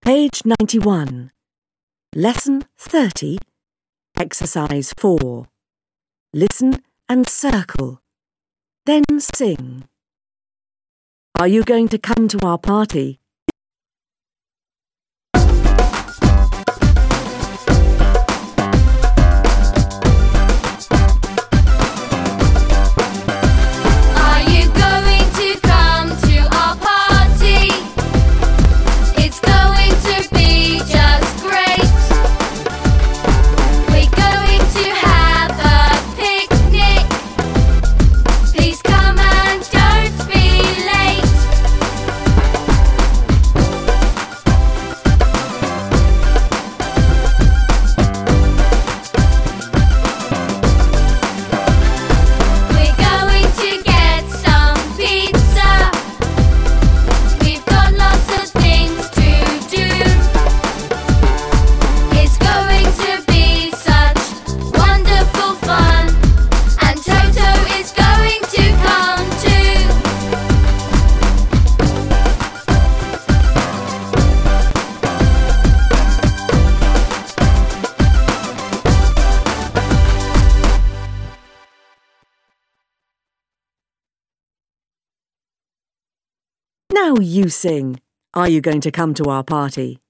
Page 91. Lesson 30. Exercise 4. Listen and circle. Then sing. Are you going to come to our party? Now you sing. Are you going to come to our party?